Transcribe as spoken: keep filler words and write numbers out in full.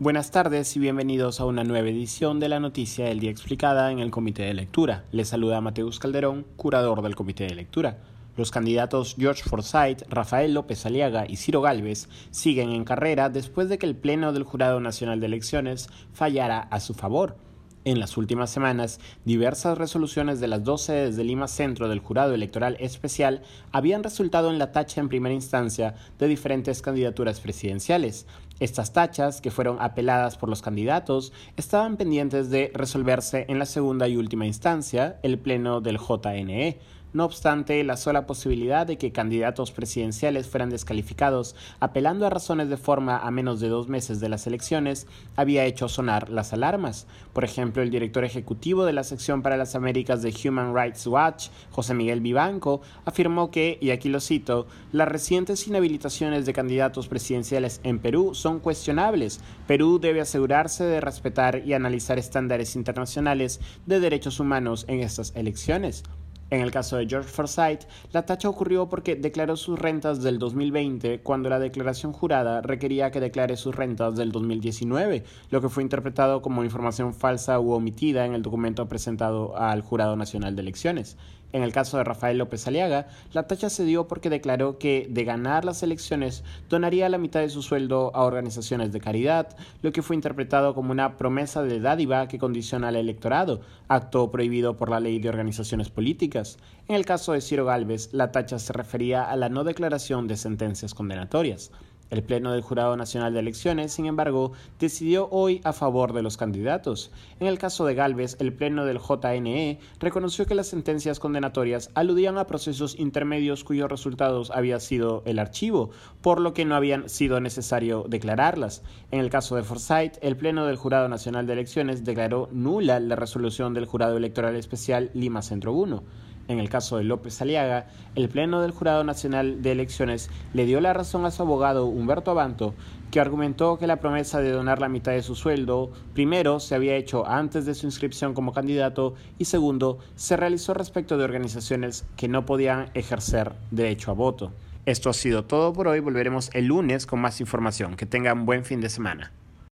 Buenas tardes y bienvenidos a una nueva edición de la Noticia del Día Explicada en el Comité de Lectura. Les saluda Mateus Calderón, curador del Comité de Lectura. Los candidatos George Forsyth, Rafael López Aliaga y Ciro Gálvez siguen en carrera después de que el Pleno del Jurado Nacional de Elecciones fallara a su favor. En las últimas semanas, diversas resoluciones de las dos sedes de Lima Centro del Jurado Electoral Especial habían resultado en la tacha en primera instancia de diferentes candidaturas presidenciales. Estas tachas, que fueron apeladas por los candidatos, estaban pendientes de resolverse en la segunda y última instancia, el Pleno del J N E. No obstante, la sola posibilidad de que candidatos presidenciales fueran descalificados apelando a razones de forma a menos de dos meses de las elecciones había hecho sonar las alarmas. Por ejemplo, el director ejecutivo de la sección para las Américas de Human Rights Watch, José Miguel Vivanco, afirmó que, y aquí lo cito, las recientes inhabilitaciones de candidatos presidenciales en Perú son cuestionables. Perú debe asegurarse de respetar y analizar estándares internacionales de derechos humanos en estas elecciones. En el caso de George Forsyth, la tacha ocurrió porque declaró sus rentas del dos mil veinte cuando la declaración jurada requería que declare sus rentas del dos mil diecinueve, lo que fue interpretado como información falsa u omitida en el documento presentado al Jurado Nacional de Elecciones. En el caso de Rafael López Aliaga, la tacha se dio porque declaró que, de ganar las elecciones, donaría la mitad de su sueldo a organizaciones de caridad, lo que fue interpretado como una promesa de dádiva que condiciona al electorado, acto prohibido por la Ley de Organizaciones Políticas. En el caso de Ciro Gálvez, la tacha se refería a la no declaración de sentencias condenatorias. El Pleno del Jurado Nacional de Elecciones, sin embargo, decidió hoy a favor de los candidatos. En el caso de Gálvez, el Pleno del J N E reconoció que las sentencias condenatorias aludían a procesos intermedios cuyos resultados había sido el archivo, por lo que no habían sido necesario declararlas. En el caso de Forsyth, el Pleno del Jurado Nacional de Elecciones declaró nula la resolución del Jurado Electoral Especial Lima Centro uno. En el caso de López Aliaga, el Pleno del Jurado Nacional de Elecciones le dio la razón a su abogado Humberto Abanto, que argumentó que la promesa de donar la mitad de su sueldo, primero, se había hecho antes de su inscripción como candidato y segundo, se realizó respecto de organizaciones que no podían ejercer derecho a voto. Esto ha sido todo por hoy, volveremos el lunes con más información. Que tengan buen fin de semana.